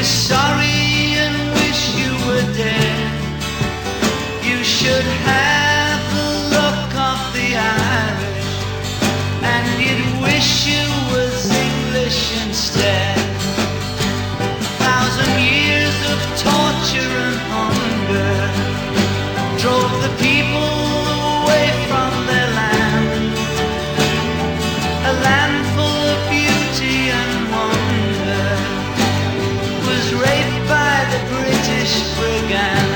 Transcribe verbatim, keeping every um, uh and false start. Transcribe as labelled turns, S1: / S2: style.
S1: sorry and wish you were dead. You should have the look of the Irish, and you'd wish you was English instead. A thousand years of torture and hunger drove the people away from their land, a land full of beauty and wonder was raped by the British brigand.